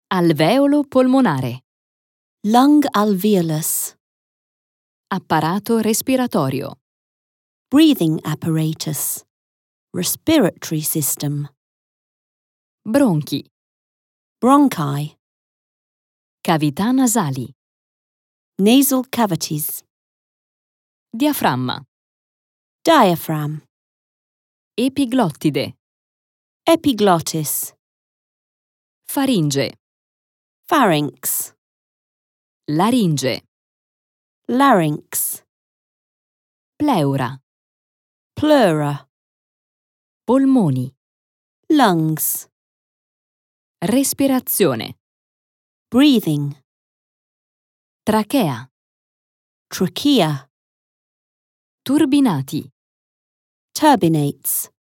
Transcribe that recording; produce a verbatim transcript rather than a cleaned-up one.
Alveolo polmonare. Lung alveolus. Apparato respiratorio. Breathing apparatus. Respiratory system. Bronchi. Bronchi. Cavità nasali. Nasal cavities. Diaframma. Diaphragm. Epiglottide. Epiglottis. Faringe. Pharynx. Laringe. Larynx. Pleura. Pleura. Polmoni. Lungs. Respirazione. Breathing. Trachea. Trachea. Turbinati. Turbinates.